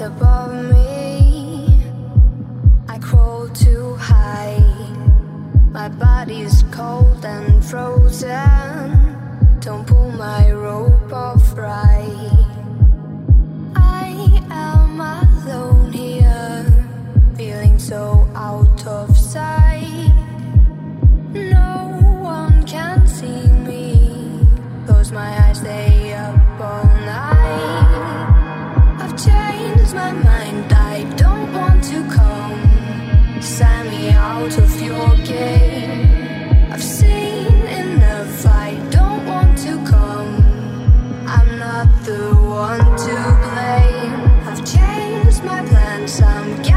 above me. I crawl too high. My body's cold and frozen. Don't pull my rope off right. I am alone here, feeling so out of sight. No one can see me. Close my eyes, stay up all night. I've changed my mind, I don't want to come. Sign me out of your game. I've seen enough, I don't want to come. I'm not the one to blame. I've changed my plans, I'm